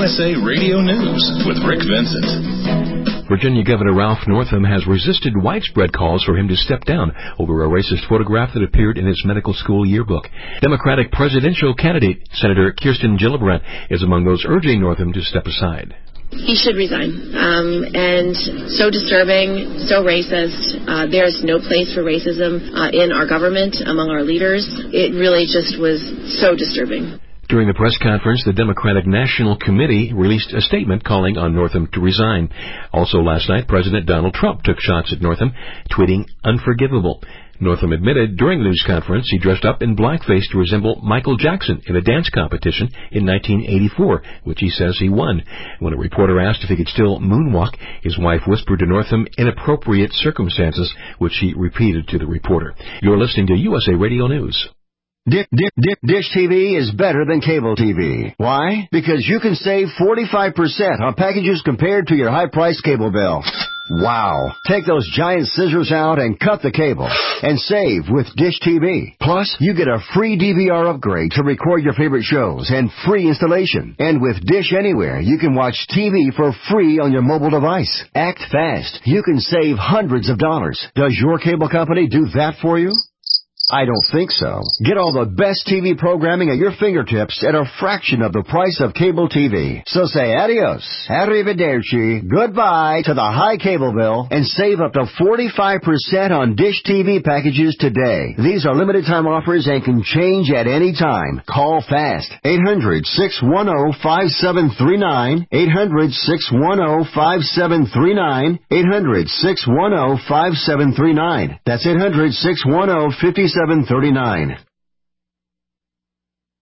USA Radio News with Rick Vincent. Virginia Governor Ralph Northam has resisted widespread calls for him to step down over a racist photograph that appeared in his medical school yearbook. Democratic presidential candidate Senator Kirsten Gillibrand is among those urging Northam to step aside. He should resign. And so disturbing, so racist. There's no place for racism in our government, among our leaders. It really just was so disturbing. During the press conference, the Democratic National Committee released a statement calling on Northam to resign. Also last night, President Donald Trump took shots at Northam, tweeting, "Unforgivable." Northam admitted during the news conference he dressed up in blackface to resemble Michael Jackson in a dance competition in 1984, which he says he won. When a reporter asked if he could still moonwalk, his wife whispered to Northam inappropriate circumstances, which he repeated to the reporter. You're listening to USA Radio News. Dish TV is better than cable TV. Why? Because you can save 45% on packages compared to your high-priced cable bill. Wow. Take those giant scissors out and cut the cable and save with Dish TV. Plus, you get a free DVR upgrade to record your favorite shows and free installation. And with Dish Anywhere, you can watch TV for free on your mobile device. Act fast. You can save hundreds of dollars. Does your cable company do that for you? I don't think so. Get all the best TV programming at your fingertips at a fraction of the price of cable TV. So say adios, arrivederci, goodbye to the high cable bill and save up to 45% on Dish TV packages today. These are limited time offers and can change at any time. Call fast. 800-610-5739. 800-610-5739. 800-610-5739. That's 800-610-5739.